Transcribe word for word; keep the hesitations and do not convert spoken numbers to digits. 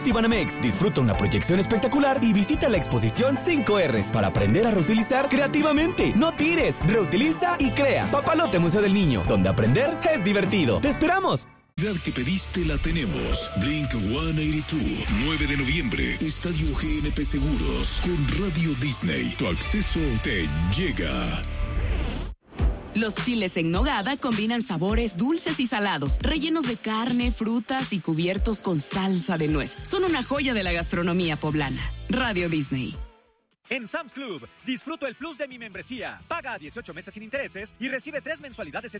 Citibanamex, disfruta una proyección espectacular y visita la exposición cinco erres para aprender a reutilizar creativamente. No tires, reutiliza y crea. Papalote Museo del Niño, donde aprender es divertido. ¡Te esperamos! La que pediste la tenemos. Blink ciento ochenta y dos, nueve de noviembre, Estadio G N P Seguros, con Radio Disney. Tu acceso te llega. Los chiles en nogada combinan sabores dulces y salados, rellenos de carne, frutas y cubiertos con salsa de nuez. Son una joya de la gastronomía poblana. Radio Disney. En Sam's Club, disfruto el plus de mi membresía. Paga dieciocho meses sin intereses y recibe tres mensualidades en